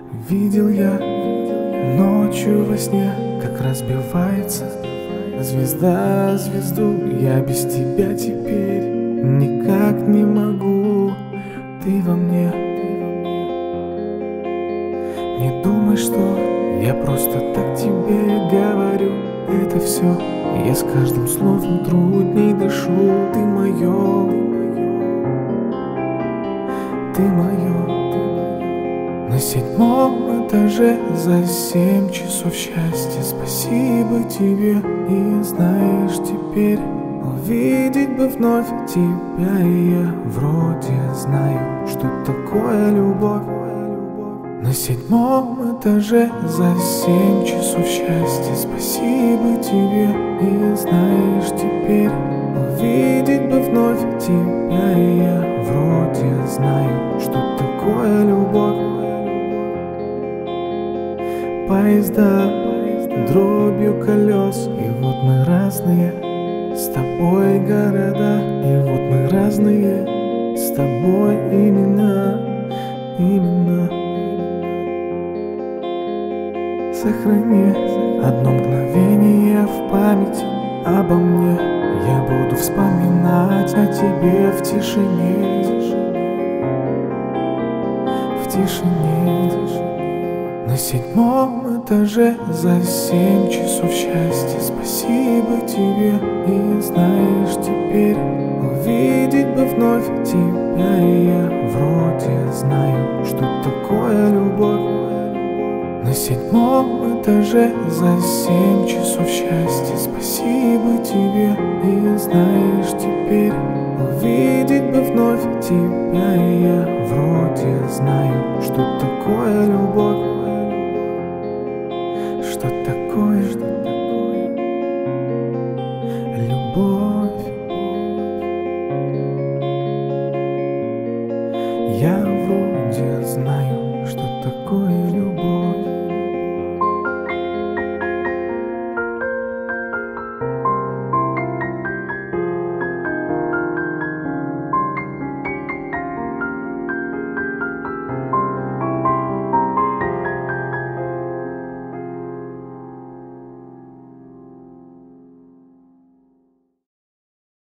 Видел я ночью во сне, как разбивается звезда звезду. Я без тебя теперь никак не могу. Ты во мне. Не думай, что я просто так тебе говорю. Это все, я с каждым словом трудней дышу. Ты мое, ты мое. На 7-м этаже за 7 часов счастья. Спасибо тебе. И знаешь, теперь увидеть бы вновь тебя. И я вроде знаю, что такое любовь. На 7-м этаже за 7 часов счастья. Спасибо тебе. И знаешь, теперь увидеть бы вновь тебя. И я вроде знаю, что такое любовь. Поезда дробью колес, и вот мы разные с тобой города. И вот мы разные с тобой имена. Сохрани одно мгновение в памяти обо мне. Я буду вспоминать о тебе в тишине. В тишине. На 7-м этаже за 7 часов счастья. Спасибо тебе. И знаешь, теперь увидеть бы вновь тебя. И я вроде знаю, что такое любовь. На 7-м этаже за 7 часов счастья. Спасибо тебе. И знаешь, теперь увидеть бы вновь тебя. И я вроде знаю, что такое любовь. Что такое любовь? Я вроде знаю, что такое любовь.